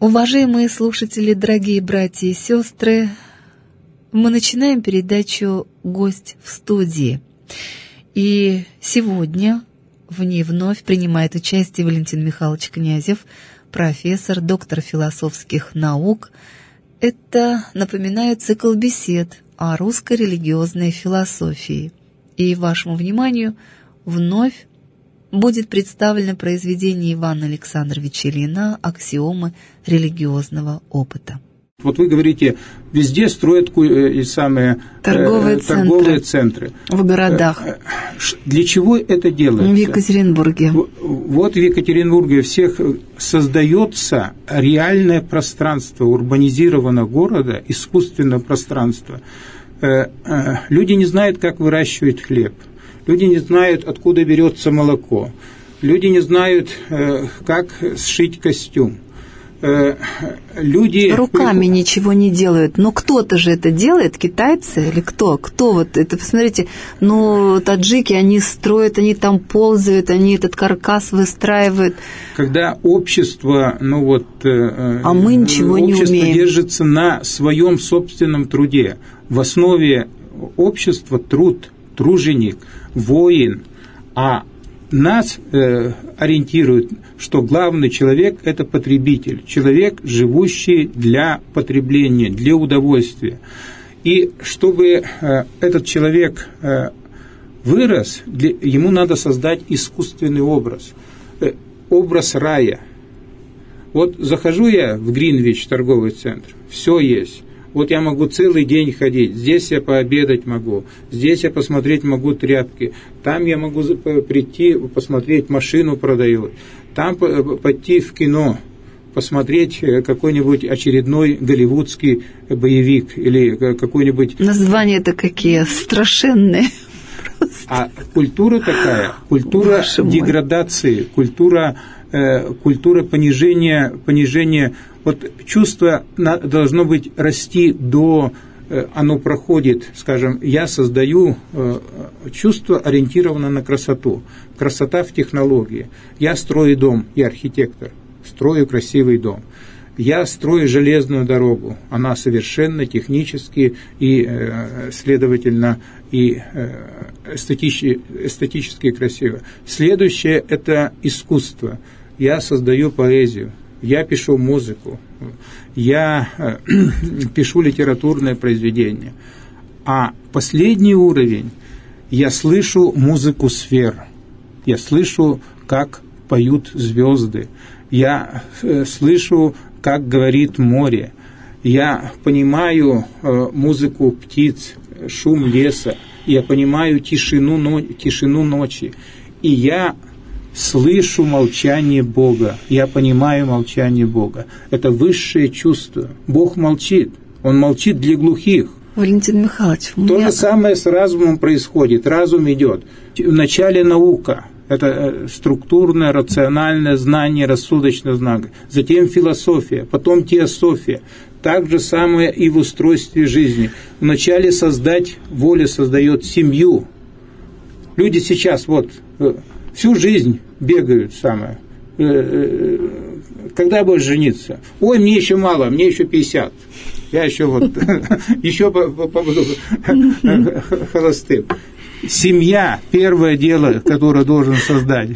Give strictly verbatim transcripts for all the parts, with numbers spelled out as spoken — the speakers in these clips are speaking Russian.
Уважаемые слушатели, дорогие братья и сестры, мы начинаем передачу «Гость в студии». И сегодня в ней вновь принимает участие Валентин Михайлович Князев, профессор, доктор философских наук. Это, напоминаю, цикл бесед о русской религиозной философии. И вашему вниманию вновь будет представлено произведение Ивана Александровича Ильина «Аксиомы религиозного опыта». Вот вы говорите, везде строят и самые торговые, э, торговые центры, центры. В городах. Для чего это делается? В Екатеринбурге. Вот в Екатеринбурге всех создается реальное пространство, урбанизированного города, искусственное пространство. Люди не знают, как выращивать хлеб. Люди не знают, откуда берется молоко. Люди не знают, как сшить костюм. Люди... Руками ничего не делают. Но кто-то же это делает, китайцы или кто? Кто вот это? Посмотрите, ну, таджики, они строят, они там ползают, они этот каркас выстраивают. Когда общество, ну вот... А мы ничего не умеем. Общество держится на своем собственном труде. В основе общества труд, труженик, воин, а нас э, ориентирует, что главный человек – это потребитель, человек, живущий для потребления, для удовольствия. И чтобы э, этот человек э, вырос, для, ему надо создать искусственный образ, э, образ рая. Вот захожу я в Гринвич, торговый центр, все есть. Вот я могу целый день ходить, здесь я пообедать могу, здесь я посмотреть могу тряпки, там я могу прийти, посмотреть, машину продают, там пойти в кино, посмотреть какой-нибудь очередной голливудский боевик или какой-нибудь... Названия-то какие страшенные. А культура такая, культура деградации, культура, э, культура понижения, понижения. Вот чувство должно быть расти до, оно проходит, скажем, я создаю чувство, ориентированное на красоту. Красота в технологии. Я строю дом, я архитектор, строю красивый дом. Я строю железную дорогу, она совершенно технически и, следовательно, и эстетически, эстетически красиво. Следующее – это искусство. Я создаю поэзию. Я пишу музыку, я э, пишу литературное произведение. А последний уровень – я слышу музыку сфер, я слышу, как поют звезды, я э, слышу, как говорит море, я понимаю э, музыку птиц, шум леса, я понимаю тишину, но, тишину ночи, и я слышу молчание Бога, я понимаю молчание Бога. Это высшее чувство. Бог молчит, Он молчит для глухих. Валентин Михайлович, То меня... же самое с разумом происходит. Разум идет. Вначале наука. Это структурное, рациональное знание, рассудочное знание. Затем философия, потом теософия. Так же самое и в устройстве жизни. Вначале создать, воля создает семью. Люди сейчас вот... всю жизнь бегают самое. Когда будешь жениться? Ой, мне еще мало, мне еще пятьдесят. Я еще вот еще побуду холостым. Семья – первое дело, которое должен создать.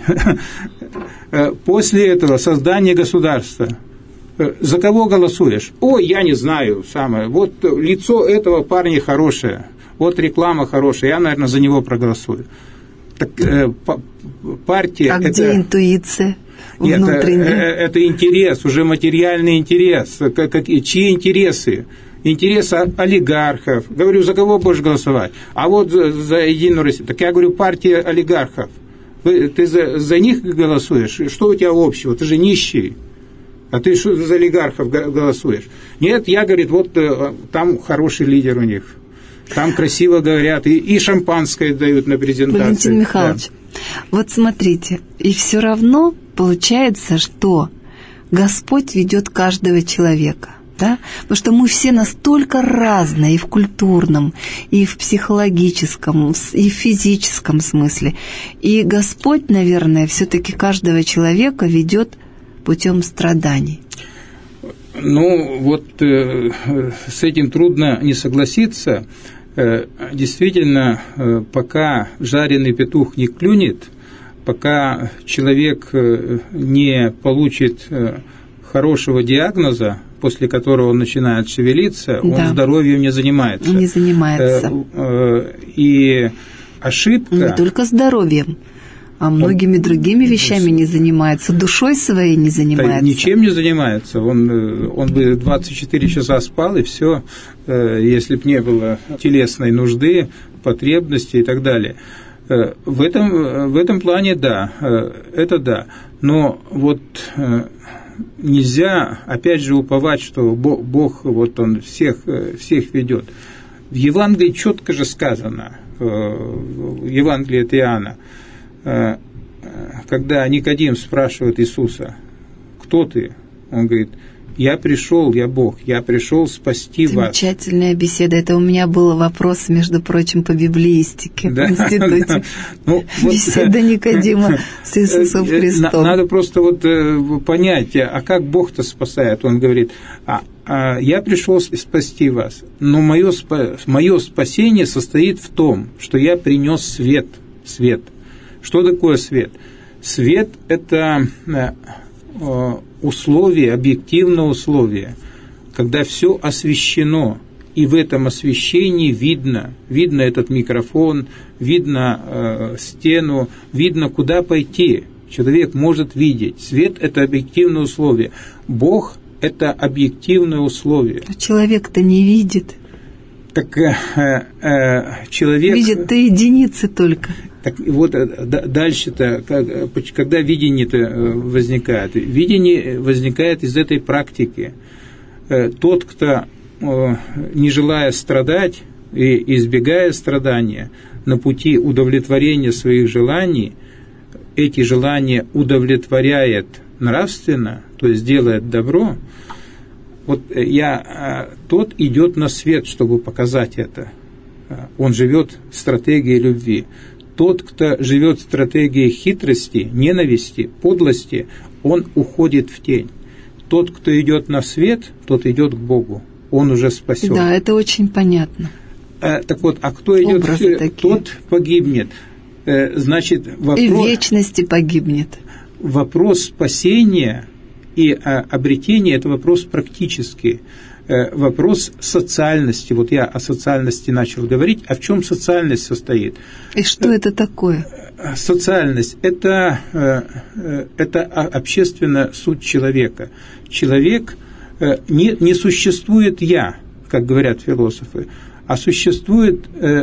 После этого создание государства. За кого голосуешь? Ой, я не знаю самое. Вот лицо этого парня хорошее. Вот реклама хорошая. Я, наверное, за него проголосую. Так, э, партия... А это, где интуиция внутренняя? Это, это интерес, уже материальный интерес. Как, как, чьи интересы? Интересы олигархов. Говорю, за кого будешь голосовать? А вот за, за Единую Россию. Так я говорю, партия олигархов. Вы, ты за, за них голосуешь? Что у тебя общего? Ты же нищий. А ты что за олигархов голосуешь? Нет, я, говорит, вот там хороший лидер у них. Там красиво говорят, и, и шампанское дают на презентации. Валентин Михайлович, да. Вот смотрите, и все равно получается, что Господь ведет каждого человека, да? Потому что мы все настолько разные и в культурном, и в психологическом, и в физическом смысле. И Господь, наверное, все-таки каждого человека ведет путем страданий. Ну, вот э, с этим трудно не согласиться. Э, действительно, э, пока жареный петух не клюнет, пока человек э, не получит э, хорошего диагноза, после которого он начинает шевелиться, да. он здоровьем не занимается. Не занимается. Э, э, и ошибка... Не только здоровьем, а многими другими вещами не занимается, душой своей не занимается. Да, ничем не занимается. Он, он бы двадцать четыре часа спал, и все, если бы не было телесной нужды, потребности и так далее. В этом, в этом плане да, это да. Но вот нельзя, опять же, уповать, что Бог, Бог вот он всех, всех ведет. В Евангелии четко же сказано, в Евангелии от Иоанна, когда Никодим спрашивает Иисуса, кто ты? Он говорит, я пришел, я Бог, я пришел спасти вас. Замечательная беседа. Это у меня был вопрос, между прочим, по библеистике да, в институте. Да. Ну, беседа вот, Никодима с Иисусом Христом. Надо просто вот понять, а как Бог-то спасает? Он говорит, а, а, я пришел спасти вас, но мое, мое спасение состоит в том, что я принес свет, свет. Что такое свет? Свет – это условие, объективное условие, когда все освещено, и в этом освещении видно, видно этот микрофон, видно э, стену, видно, куда пойти. Человек может видеть. Свет – это объективное условие. Бог – это объективное условие. А человек-то не видит. Так э, э, человек... Видит-то единицы только. Так вот дальше-то, когда видение-то возникает? Видение возникает из этой практики. Тот, кто, не желая страдать и избегая страдания, на пути удовлетворения своих желаний, эти желания удовлетворяет нравственно, то есть делает добро, вот я, тот идет на свет, чтобы показать это. Он живет стратегией любви. Тот, кто живет стратегией хитрости, ненависти, подлости, он уходит в тень. Тот, кто идет на свет, тот идет к Богу. Он уже спасен. Да, это очень понятно. А, так вот, а кто идет, тот погибнет. Значит, вопрос, и в вечности погибнет. Вопрос спасения и обретения – это вопрос практический. Вопрос социальности. Вот я о социальности начал говорить. А в чем социальность состоит? И что это такое? Социальность – это, это общественная суть человека. Человек, не, не существует «я», как говорят философы, а существует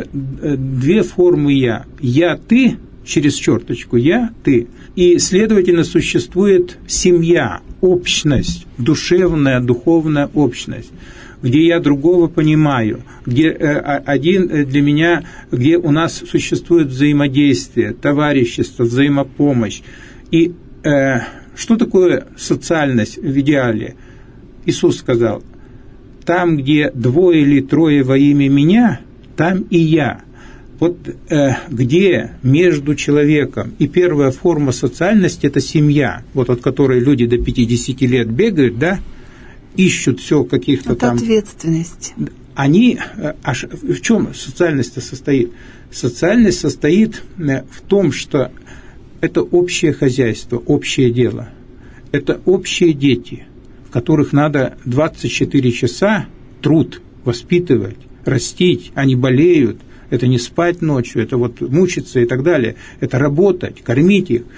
две формы «я». «Я-ты», через черточку «я-ты», и, следовательно, существует семья, общность, душевная, духовная общность, где я другого понимаю, где один для меня, где у нас существует взаимодействие, товарищество, взаимопомощь. И э, что такое социальность в идеале? Иисус сказал, там, где двое или трое во имя Меня, там и Я. Вот э, где между человеком и первая форма социальности – это семья, вот от которой люди до пятидесяти лет бегают, да, ищут все каких-то это там… ответственность. Они… А в чем социальность состоит? Социальность состоит в том, что это общее хозяйство, общее дело. Это общие дети, в которых надо двадцать четыре часа труд воспитывать, растить, они болеют. Это не спать ночью, это вот мучиться и так далее. Это работать, кормить их.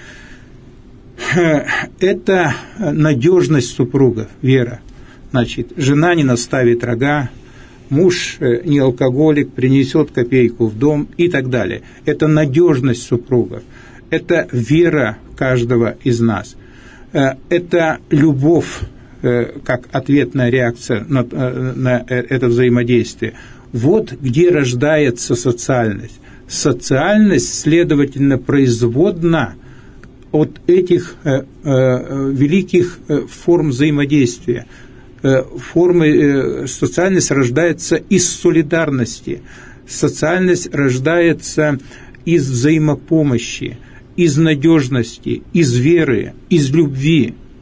Это надежность супруга, вера. Значит, жена не наставит рога, муж не алкоголик, принесет копейку в дом и так далее. Это надежность супругов. Это вера каждого из нас. Это любовь, как ответная реакция на, на это взаимодействие. Вот где рождается социальность. Социальность, следовательно, производна от этих э, э, великих э, форм взаимодействия. Э, формы, э, социальность рождается из солидарности. Социальность рождается из взаимопомощи, из надежности, из веры, из любви.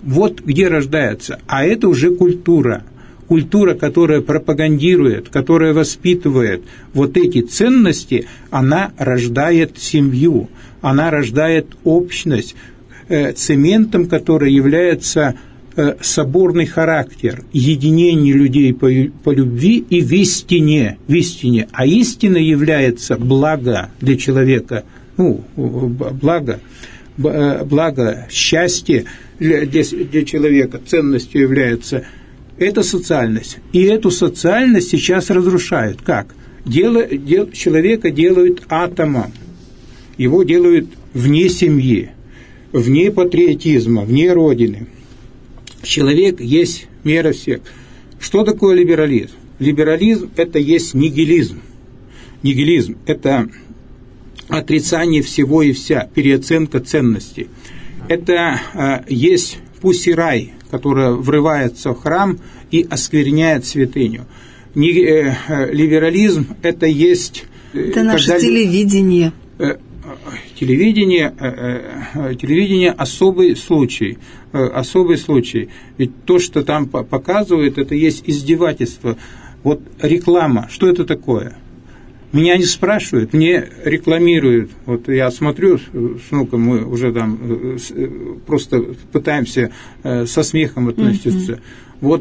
Вот где рождается. А это уже культура. Культура, которая пропагандирует, которая воспитывает вот эти ценности, она рождает семью, она рождает общность, э, цементом которой является э, соборный характер, единение людей по, по любви и в истине, в истине. А истина является благо для человека, ну, благо, благо, счастье для, для, для человека, ценностью является. Это социальность. И эту социальность сейчас разрушают. Как? Дело, дел, человека делают атомом. Его делают вне семьи, вне патриотизма, вне Родины. Человек есть мера всех. Что такое либерализм? Либерализм – это есть нигилизм. Нигилизм – это отрицание всего и вся, переоценка ценностей. Это э, есть пусирай, которая врывается в храм и оскверняет святыню. Не, э, э, либерализм – это есть… Э, это наше когда, телевидение. Э, телевидение, э, э, телевидение – особый случай, э, особый случай. Ведь то, что там показывают, это есть издевательство. Вот реклама, что это такое? Меня не спрашивают, мне рекламируют. Вот я смотрю с внуком, мы уже там просто пытаемся со смехом относиться. Mm-hmm. Вот,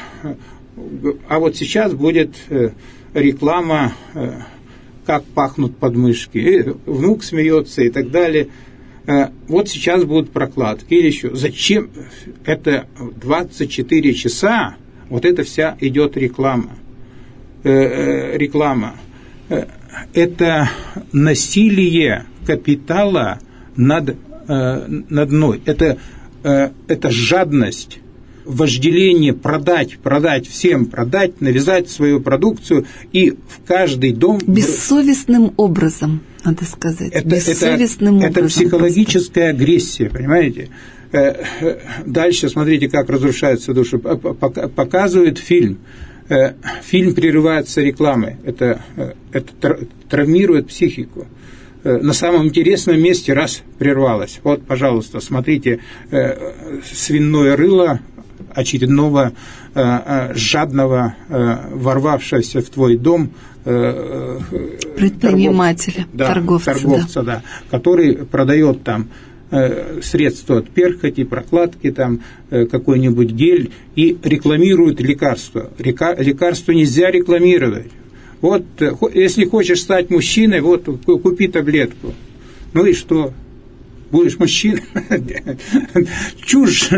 а вот сейчас будет реклама, как пахнут подмышки. И внук смеется и так далее. Вот сейчас будут прокладки или еще. Зачем? Это двадцать четыре часа, вот это вся идет реклама. Реклама. Это насилие капитала над, э, над мной. Это, э, это жадность, вожделение продать, продать всем, продать, навязать свою продукцию и в каждый дом… Бессовестным образом, надо сказать. Это, Бессовестным это, образом. Это психологическая просто. Агрессия, понимаете? Дальше смотрите, как разрушаются души. Показывает фильм. Фильм прерывается рекламой. Это, это травмирует психику. На самом интересном месте раз прервалось. Вот, пожалуйста, смотрите, свиное рыло очередного жадного, ворвавшегося в твой дом предпринимателя, торговца, торговца, да, торговца да. Да, который продает там средства от перхоти, прокладки, там, какой-нибудь гель, и рекламируют лекарства. Лекарства нельзя рекламировать. Вот, если хочешь стать мужчиной, вот, купи таблетку. Ну и что? Будешь мужчиной? Чушь!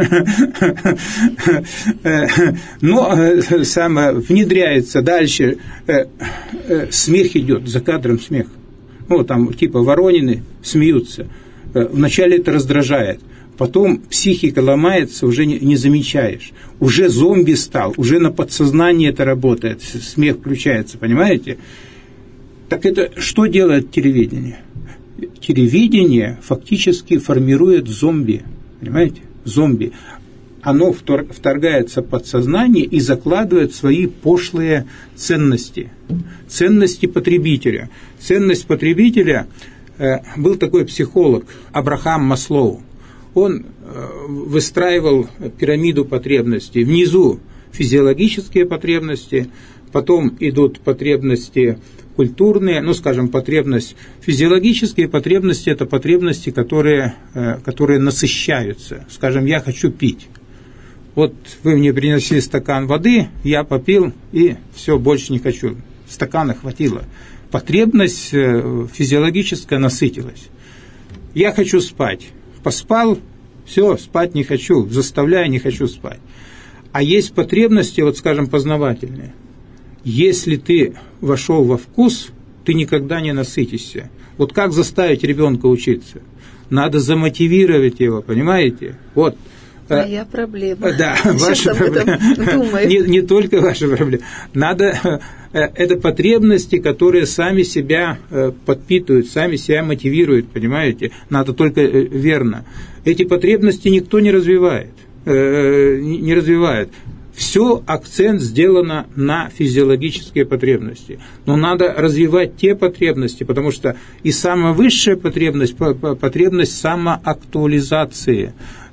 Но самое внедряется дальше. Смех идет, за кадром смех. Ну, там, типа, Воронины смеются. Вначале это раздражает, потом психика ломается, уже не, не замечаешь. Уже зомби стал, уже на подсознании это работает, смех включается, понимаете? Так это что делает телевидение? Телевидение фактически формирует зомби, понимаете? Зомби. Оно вторгается в подсознание и закладывает свои пошлые ценности. Ценности потребителя. Ценность потребителя… Был такой психолог Абрахам Маслоу. Он выстраивал пирамиду потребностей. Внизу физиологические потребности, потом идут потребности культурные, ну, скажем, потребность физиологические потребности – это потребности, которые, которые насыщаются. Скажем, я хочу пить. Вот вы мне принесли стакан воды, я попил, и все, больше не хочу. Стакана хватило. Потребность физиологическая насытилась. Я хочу спать. Поспал, все, спать не хочу, заставляю, не хочу спать. А есть потребности, вот скажем, познавательные. Если ты вошел во вкус, ты никогда не насытишься. Вот как заставить ребенка учиться? Надо замотивировать его, понимаете? Вот. Моя проблема. Да, ваша проблема. Не, не только ваша проблема. Надо… Это потребности, которые сами себя подпитывают, сами себя мотивируют, понимаете? Надо только верно. Эти потребности никто не развивает. Не развивает. Все акцент сделано на физиологические потребности. Но надо развивать те потребности, потому что и самая высшая потребность – потребность самоактуализации.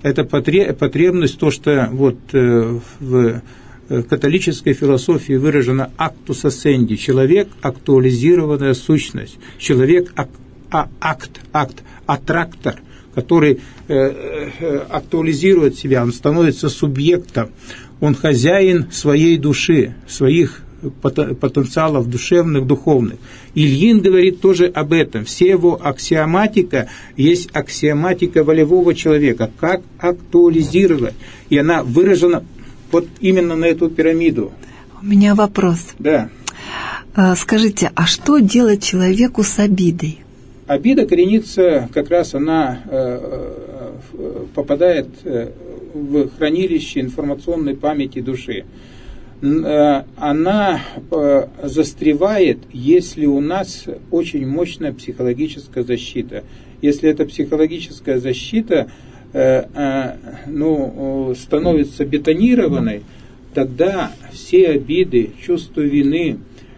это потребность, то, что вот в католической философии выражено actus ascendi, человек – актуализированная сущность, человек – акт, акт, аттрактор, который актуализирует себя, он становится субъектом, он хозяин своей души, своих потенциалов душевных, духовных. Ильин говорит тоже об этом. Все его аксиоматика есть аксиоматика волевого человека. Как актуализировать? И она выражена вот именно на эту пирамиду. У меня вопрос. Да. Скажите, а что делать человеку с обидой? Обида коренится, как раз она попадает в хранилище информационной памяти души. Она застревает, если у нас очень мощная психологическая защита. Если эта психологическая защита ну, становится бетонированной, тогда все обиды, чувство вины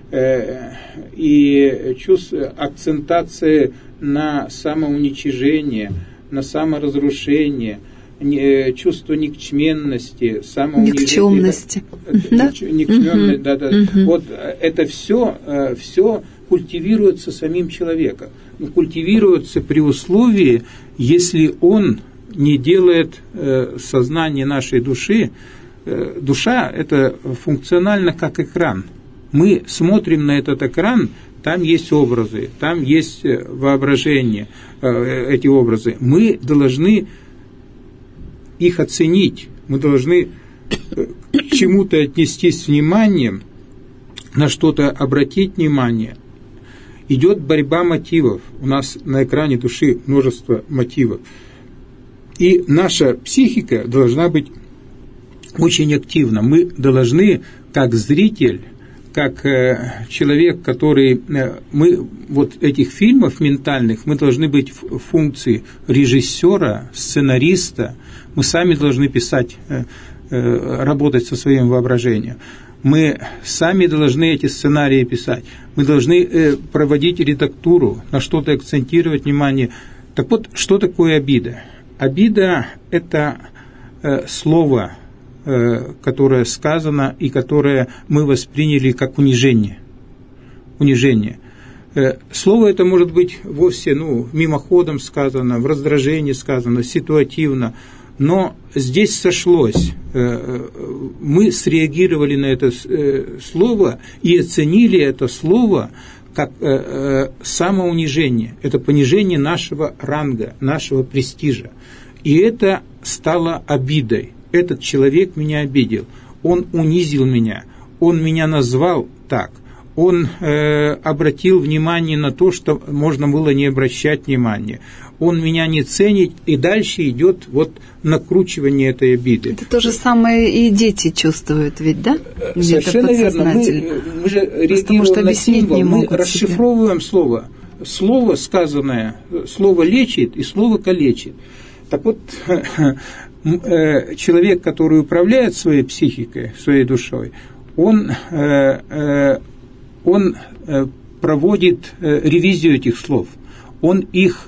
и чувство акцентации на самоуничижение, на саморазрушение, чувство никчменности, никчемности, да? Никчемность, да, да. Угу. Вот это все, все культивируется самим человеком, культивируется при условии, если он не делает сознание нашей души. Душа – это функционально как экран. Мы смотрим на этот экран, там есть образы, там есть воображение, эти образы. Мы должны их оценить, мы должны к чему-то отнестись с вниманием, на что-то обратить внимание. Идет борьба мотивов. У нас на экране души множество мотивов. И наша психика должна быть очень активна. Мы должны, как зритель, как человек, который... Мы вот этих фильмов ментальных, мы должны быть в функции режиссера, сценариста. Мы сами должны писать, работать со своим воображением. Мы сами должны эти сценарии писать. Мы должны проводить редактуру, на что-то акцентировать внимание. Так вот, что такое обида? Обида – это слово, которое сказано и которое мы восприняли как унижение. Унижение. Слово это может быть вовсе ну, мимоходом сказано, в раздражении сказано, ситуативно, но здесь сошлось. Мы среагировали на это слово и оценили это слово как самоунижение. Это понижение нашего ранга, нашего престижа. И это стало обидой. Этот человек меня обидел, он унизил меня, он меня назвал так, он э, обратил внимание на то, что можно было не обращать внимания, он меня не ценит, и дальше идет вот накручивание этой обиды. Это то же самое и дети чувствуют ведь, да? Где-то совершенно верно. Мы, мы же реагируем на символ, мы расшифровываем себе слово. Слово сказанное, слово лечит и слово калечит. Так вот, человек, который управляет своей психикой, своей душой, он, он проводит ревизию этих слов. Он их,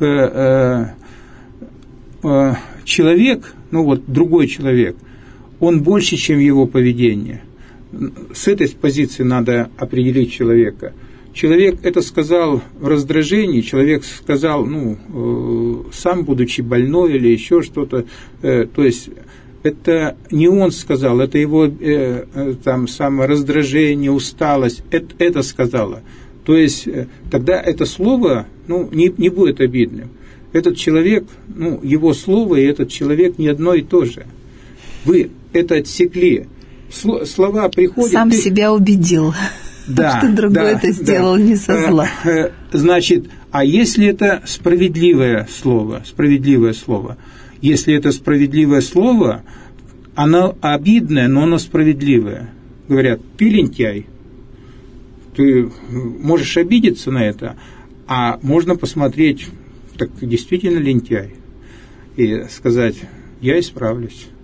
человек, ну вот другой человек, он больше, чем его поведение. С этой позиции надо определить человека. Человек это сказал в раздражении, человек сказал, ну, э, сам будучи больной или еще что-то, э, то есть это не он сказал, это его э, там самое раздражение, усталость, это, это сказала. То есть э, тогда это слово, ну, не, не будет обидным. Этот человек, ну, его слово и этот человек не одно и то же. Вы это отсекли. Слова приходят... Сам ты... себя убедил. Да, что другой да, это сделал да. не со зла. Значит, а если это справедливое слово, справедливое слово, если это справедливое слово, оно обидное, но оно справедливое. Говорят, ты лентяй, ты можешь обидеться на это, а можно посмотреть, так действительно лентяй, и сказать, я исправлюсь.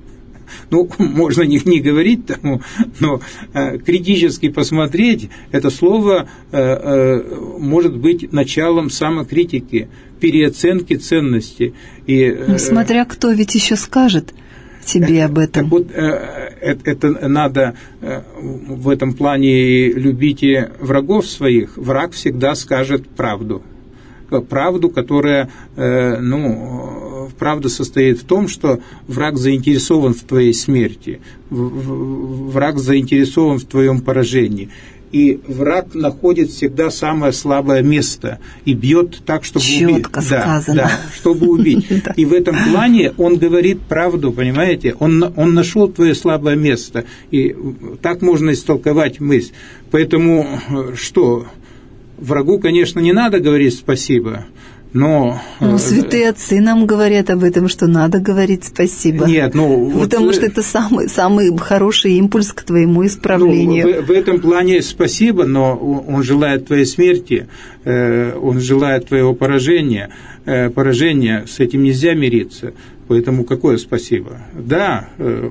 ну, можно не, не говорить тому, но э, критически посмотреть, это слово э, э, может быть началом самокритики, переоценки ценностей. И, э, смотря кто ведь еще скажет тебе об этом. Так вот, э, это надо э, в этом плане любите врагов своих. Враг всегда скажет правду. Правду, которая, э, ну, правда состоит в том, что враг заинтересован в твоей смерти, враг заинтересован в твоем поражении. И враг находит всегда самое слабое место и бьет так, чтобы Чётко убить. сказано. Да, да, чтобы убить. И в этом плане он говорит правду, понимаете? Он, он нашел твое слабое место. И так можно истолковать мысль. Поэтому что? Врагу, конечно, не надо говорить спасибо, но... Ну, святые отцы нам говорят об этом, что надо говорить спасибо. Нет, ну... Потому вот, что это самый, самый хороший импульс к твоему исправлению. Ну, в, в этом плане спасибо, но он желает твоей смерти, он желает твоего поражения. Поражения, с этим нельзя мириться. Поэтому какое спасибо? Да,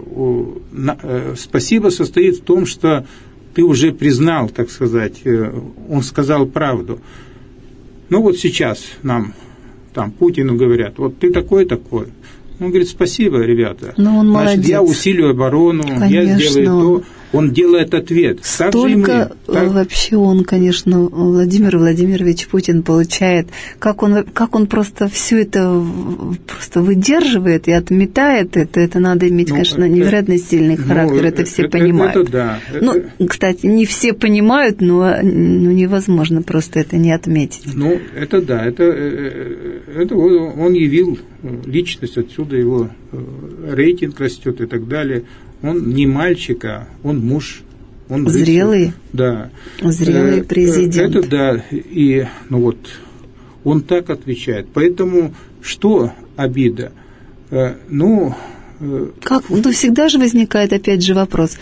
спасибо состоит в том, что ты уже признал, так сказать, он сказал правду. Ну вот сейчас нам, там, Путину говорят, вот ты такой-такой. Он говорит, спасибо, ребята. Но он Значит, молодец. я усилю оборону, Конечно. я сделаю то. Он делает ответ. Столько так... вообще он, конечно, Владимир Владимирович Путин получает, как он, как он просто все это просто выдерживает и отметает это, это надо иметь, ну, конечно, невероятно сильный характер, ну, это все это, понимают. Это, да. Ну, это... кстати, не все понимают, но ну, невозможно просто это не отметить. Ну, это да, это, это он явил личность, отсюда его рейтинг растет и так далее. Он не мальчик, а он муж. Он зрелый? Да. Зрелый президент. Это да. И, ну вот, он так отвечает. Поэтому что обида? Ну... Как? Ну, всегда же возникает опять же вопрос.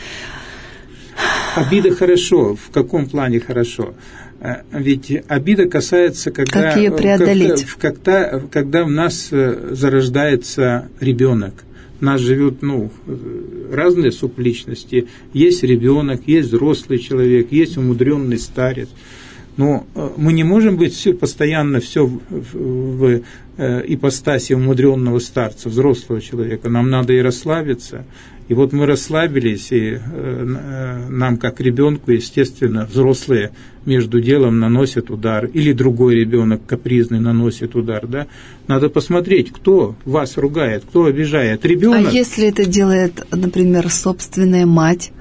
Обида хорошо. В каком плане хорошо? Ведь обида касается, когда... Как ее преодолеть? Когда, когда, когда в нас зарождается ребенок. У нас живет, ну, разные субличности. Есть ребенок, есть взрослый человек, есть умудренный старец. Но мы не можем быть все, постоянно все в, в, в ипостаси умудренного старца, взрослого человека. Нам надо и расслабиться. И вот мы расслабились, и э, нам, как ребенку, естественно, взрослые между делом наносят удар, или другой ребенок капризный наносит удар, да? Надо посмотреть, кто вас ругает, кто обижает. Ребенок. А если это делает, например, собственная мать?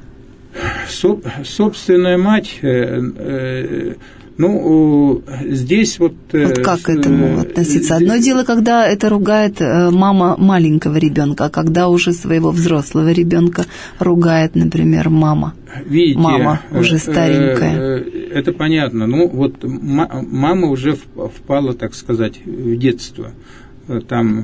Соб, собственная мать, э, э, ну, здесь вот... Вот как к этому относиться? Одно дело, когда это ругает мама маленького ребенка, а когда уже своего взрослого ребенка ругает, например, мама. Видите, мама уже старенькая. Это понятно. Ну, вот мама уже впала, так сказать, в детство. Там,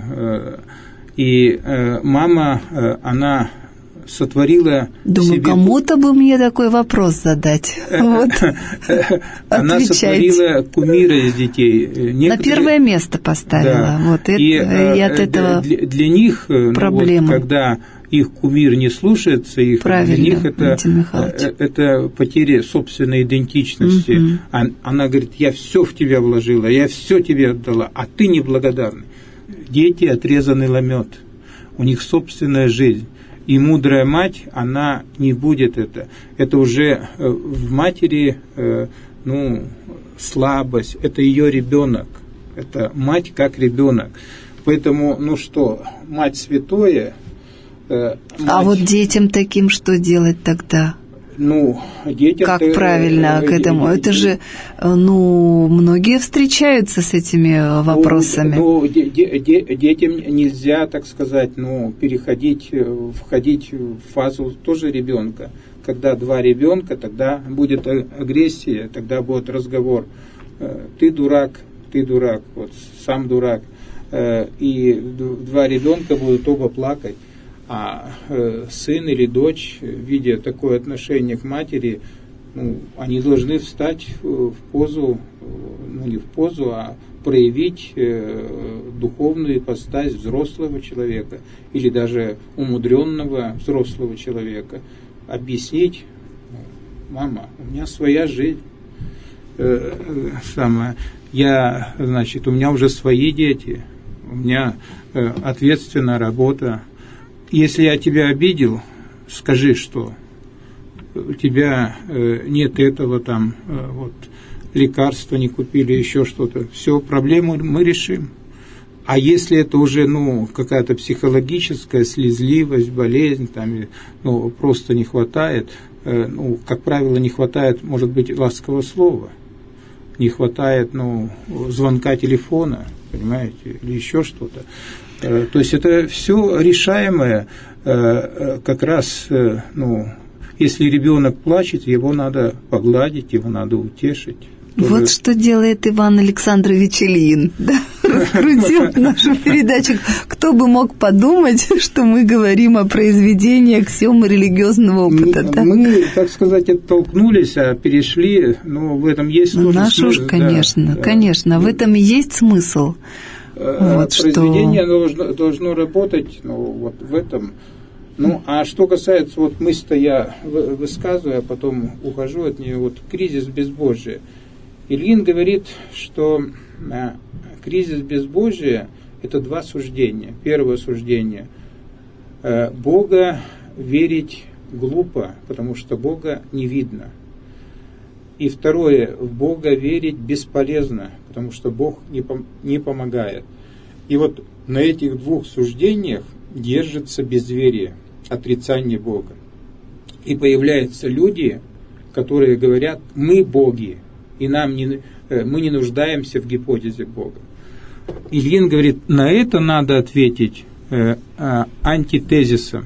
и мама, она... сотворила Думаю, себе... кому-то бы мне такой вопрос задать. Вот. Она сотворила кумира из детей. Некоторые... На первое место поставила. Да. Вот это, и, и от этого для, для них, проблема. Ну, вот, когда их кумир не слушается, их, правильно, для них это, это, это потеря собственной идентичности. Угу. Она говорит, я все в тебя вложила, я все тебе отдала, а ты неблагодарный. Дети отрезанный ломет. У них собственная жизнь. И мудрая мать, она не будет это. Это уже в матери, ну, слабость. Это ее ребенок. Это мать как ребенок. Поэтому, ну что, мать святое. Мать... А вот детям таким что делать тогда? Ну, детям... Как правильно к этому? Это же, ну, многие встречаются с этими вопросами. Ну, ну де- де- де- детям нельзя, так сказать, ну, переходить, входить в фазу тоже ребенка. Когда два ребенка, тогда будет агрессия, тогда будет разговор. Ты дурак, ты дурак, вот сам дурак. И два ребенка будут оба плакать. А э, сын или дочь, видя такое отношение к матери, ну, они должны встать в позу, ну не в позу, а проявить э, духовную ипостась взрослого человека или даже умудренного взрослого человека, объяснить: мама, у меня своя жизнь, э, э, самое, я, значит, у меня уже свои дети, у меня э, ответственная работа. Если я тебя обидел, скажи, что у тебя э, нет этого, там, э, вот, лекарства не купили, еще что-то. Все, проблему мы решим. А если это уже, ну, какая-то психологическая слезливость, болезнь, там, ну, просто не хватает, э, ну, как правило, не хватает, может быть, ласкового слова, не хватает, ну, звонка телефона, понимаете, или еще что-то. Э, то есть это все решаемое, э, как раз, э, ну, если ребенок плачет, его надо погладить, его надо утешить. Вот тоже... что делает Иван Александрович Ильин, да, раскрутил нашу передачу. Кто бы мог подумать, что мы говорим о произведении аксиомы религиозного опыта, мы, да? Мы, так сказать, оттолкнулись, а перешли, но в этом есть тоже Наш смысл. Уж, конечно, да, конечно, да. В этом и есть смысл. Вот произведение что... должно, должно работать, ну, вот в этом. Ну, а что касается, вот мысль-то я высказываю, а потом ухожу от нее, вот кризис безбожия. Ильин говорит, что э, кризис безбожия – это два суждения. Первое суждение э, – Бога верить глупо, потому что Бога не видно. И второе – в Бога верить бесполезно, потому что Бог не, пом- не помогает. И вот на этих двух суждениях держится безверие, отрицание Бога. И появляются люди, которые говорят: мы боги, и нам не, мы не нуждаемся в гипотезе Бога. Ильин говорит, на это надо ответить э, э, антитезисом,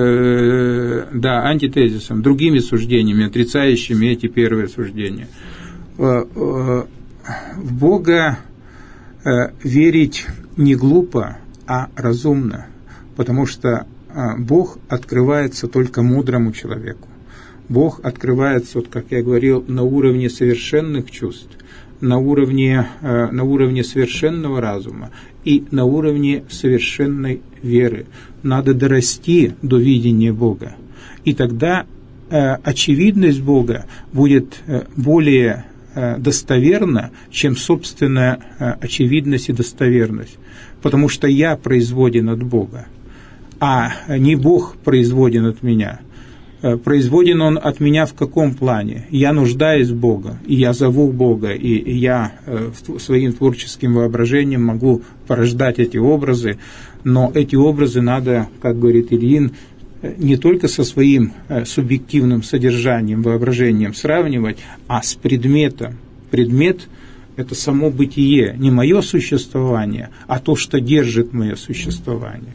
э, да, антитезисом, другими суждениями, отрицающими эти первые суждения. Э, э, в Бога э, верить не глупо, а разумно, потому что э, Бог открывается только мудрому человеку. Бог открывается, вот, как я говорил, на уровне совершенных чувств, на уровне, э, на уровне совершенного разума и на уровне совершенной веры. Надо дорасти до видения Бога. И тогда э, очевидность Бога будет э, более э, достоверна, чем собственная э, очевидность и достоверность. Потому что я производен от Бога, а не Бог производен от меня. Производен он от меня в каком плане? Я нуждаюсь в Бога, и я зову Бога, и я своим творческим воображением могу порождать эти образы, но эти образы надо, как говорит Ильин, не только со своим субъективным содержанием, воображением сравнивать, а с предметом. Предмет – это само бытие, не мое существование, а то, что держит мое существование.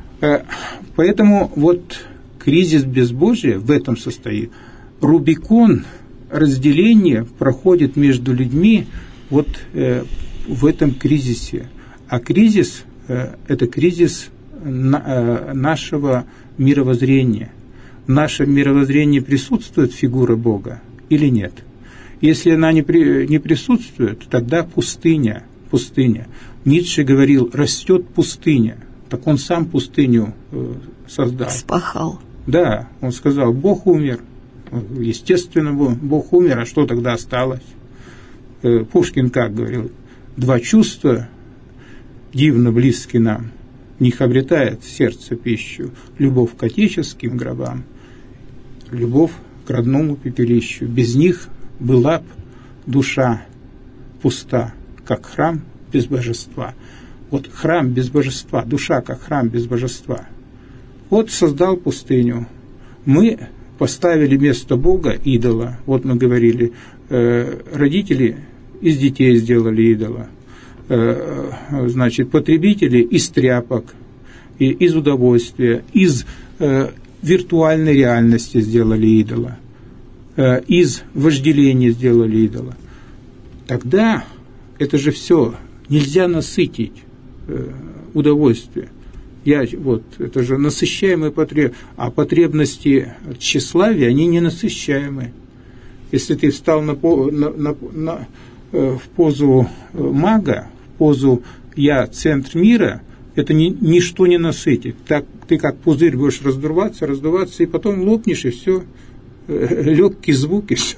Поэтому вот... Кризис безбожия в этом состоит. Рубикон разделения проходит между людьми вот э, в этом кризисе. А кризис э, – это кризис на, э, нашего мировоззрения. В нашем мировоззрении присутствует фигура Бога или нет? Если она не, при, не присутствует, тогда пустыня, пустыня. Ницше говорил, растет пустыня. Так он сам пустыню э, создал. Спахал. Да, он сказал, Бог умер. Естественно, Бог умер, а что тогда осталось? Пушкин как говорил, два чувства дивно близки нам, в них обретает сердце пищу, любовь к отеческим гробам, любовь к родному пепелищу. Без них была б душа пуста, как храм без божества. Вот храм без божества, душа как храм без божества. Вот создал пустыню. Мы поставили вместо Бога идола. Вот мы говорили, э, родители из детей сделали идола. Э, значит, потребители из тряпок, и из удовольствия, из э, виртуальной реальности сделали идола. Э, из вожделения сделали идола. Тогда это же все нельзя насытить э, удовольствие. Я, вот, это же насыщаемые потребности, а потребности тщеславия, они не насыщаемые. Если ты встал на, на, на, на, в позу мага, в позу «я центр мира», это ни, ничто не насытит. Так, ты как пузырь будешь раздуваться, раздуваться, и потом лопнешь, и все. Легкий звук, и все.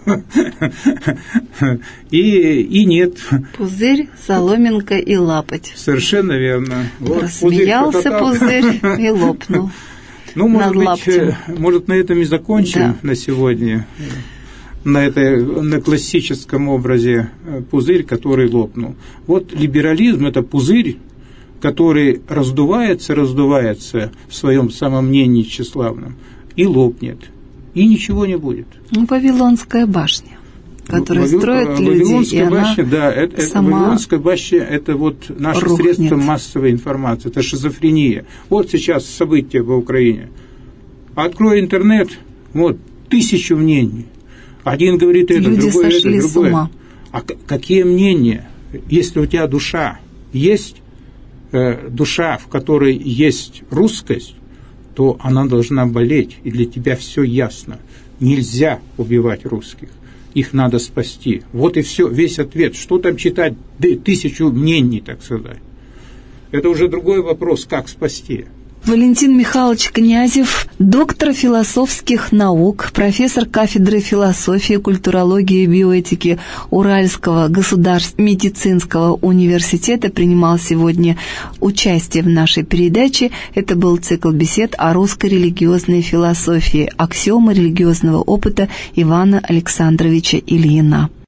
И, и нет. Пузырь, соломинка и лапоть. Совершенно верно. Вот, рассмеялся пузырь, пузырь и лопнул. Ну, может быть, может, на этом и закончим, да, на сегодня. На, этой, на классическом образе пузырь, который лопнул. Вот либерализм – это пузырь, который раздувается, раздувается в своем самомнении тщеславном и лопнет, и ничего не будет. Ну, Вавилонская башня, которую Вавил... строят люди, Вавилонская и башня, она да, это, сама это, Вавилонская башня – это вот наше рухнет. Средство массовой информации, это шизофрения. Вот сейчас события в Украине. Открой интернет, вот, тысячу мнений. Один говорит это, люди другой это, другое. С ума. А какие мнения? Если у тебя душа есть, э, душа, в которой есть русскость, то она должна болеть, и для тебя все ясно. Нельзя убивать русских, их надо спасти. Вот и все, весь ответ. Что там читать тысячу мнений, так сказать? Это уже другой вопрос, как спасти. Валентин Михайлович Князев, доктор философских наук, профессор кафедры философии, культурологии и биоэтики Уральского государственного медицинского университета, принимал сегодня участие в нашей передаче. Это был цикл бесед о русской религиозной философии, аксиомы религиозного опыта Ивана Александровича Ильина.